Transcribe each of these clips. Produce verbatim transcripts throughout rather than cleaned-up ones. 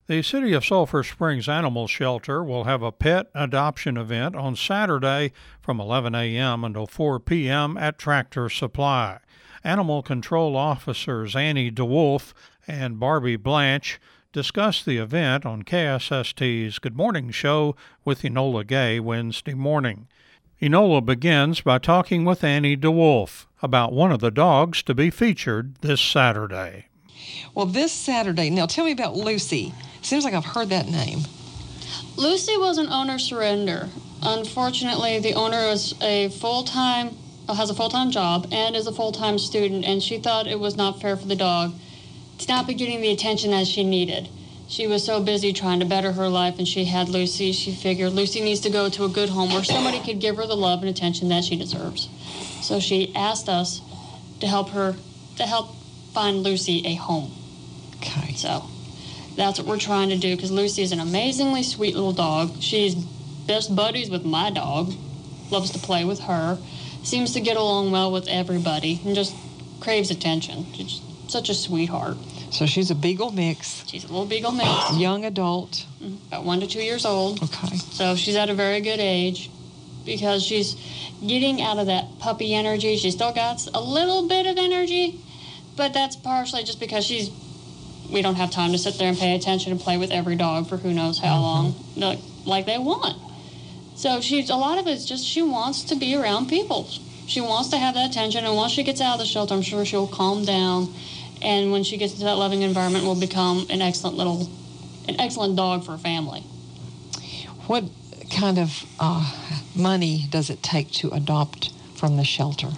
The City of Sulphur Springs Animal Shelter will have a pet adoption event on Saturday from eleven a.m. until four p.m. at Tractor Supply. Animal Control Officers Annie DeWolf and Barbie Blanche discussed the event on K S S T's Good Morning Show with Enola Gay Wednesday morning. Enola begins by talking with Annie DeWolf about one of the dogs to be featured this Saturday. Well, this Saturday, now tell me about Lucy. Seems like I've heard that name. Lucy was an owner surrender. Unfortunately, the owner is a full-time, has a full-time job and is a full-time student, and she thought it was not fair for the dog to not be getting the attention as she needed. She was so busy trying to better her life, and she had Lucy. She figured Lucy needs to go to a good home where somebody could give her the love and attention that she deserves. So she asked us to help her, to help find Lucy a home. Okay. So that's what we're trying to do, because Lucy is an amazingly sweet little dog. She's best buddies with my dog, loves to play with her, seems to get along well with everybody, and just craves attention. She's such a sweetheart. So she's a Beagle mix. She's a little Beagle mix. Young adult. About one to two years old. Okay. So she's at a very good age because she's getting out of that puppy energy. She's still got a little bit of energy, but that's partially just because she's we don't have time to sit there and pay attention and play with every dog for who knows how long, like, like they want. So she's a lot of it is just she wants to be around people. She wants to have that attention, and once she gets out of the shelter, I'm sure she'll calm down, and when she gets into that loving environment, will become an excellent little, an excellent dog for a family. What kind of uh, money does it take to adopt from the shelter?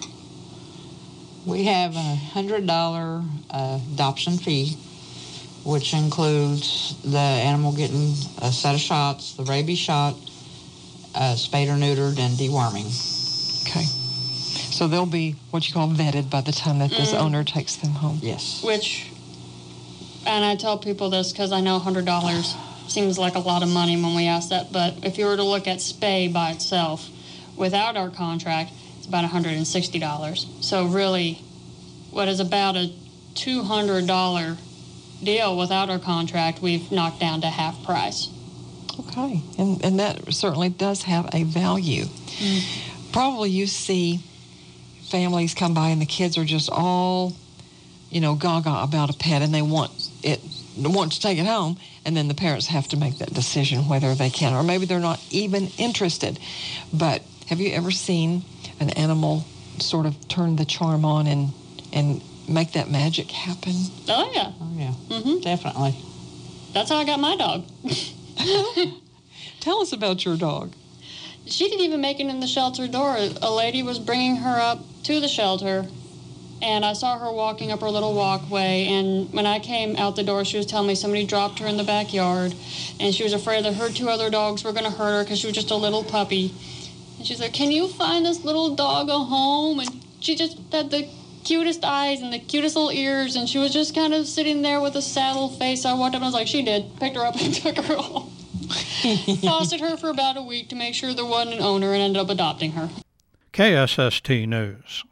We have a one hundred dollars uh, adoption fee, which includes the animal getting a set of shots, the rabies shot, uh, spayed or neutered, and deworming. Okay. So they'll be what you call vetted by the time that this Mm. owner takes them home. Yes. Which, and I tell people this because I know one hundred dollars seems like a lot of money when we ask that, but if you were to look at spay by itself, without our contract, it's about one hundred sixty dollars. So really, what is about a two hundred dollars deal without our contract, we've knocked down to half price. Okay, and and that certainly does have a value. Mm. Probably you see families come by and the kids are just all, you know, gaga about a pet, and they want it, want to take it home, and then the parents have to make that decision whether they can, or maybe they're not even interested. But have you ever seen an animal sort of turn the charm on and and make that magic happen? Oh, yeah. Oh, yeah. Mm-hmm. Definitely. That's how I got my dog. Tell us about your dog. She didn't even make it in the shelter door. A lady was bringing her up to the shelter, and I saw her walking up her little walkway, and when I came out the door, she was telling me somebody dropped her in the backyard, and she was afraid that her two other dogs were going to hurt her because she was just a little puppy. And she's like, "Can you find this little dog a home?" And she just had the cutest eyes and the cutest little ears, and she was just kind of sitting there with a saddle face. I walked up and I was like, "She did." Picked her up and took her home. Fostered her for about a week to make sure there wasn't an owner, and ended up adopting her. K S S T News.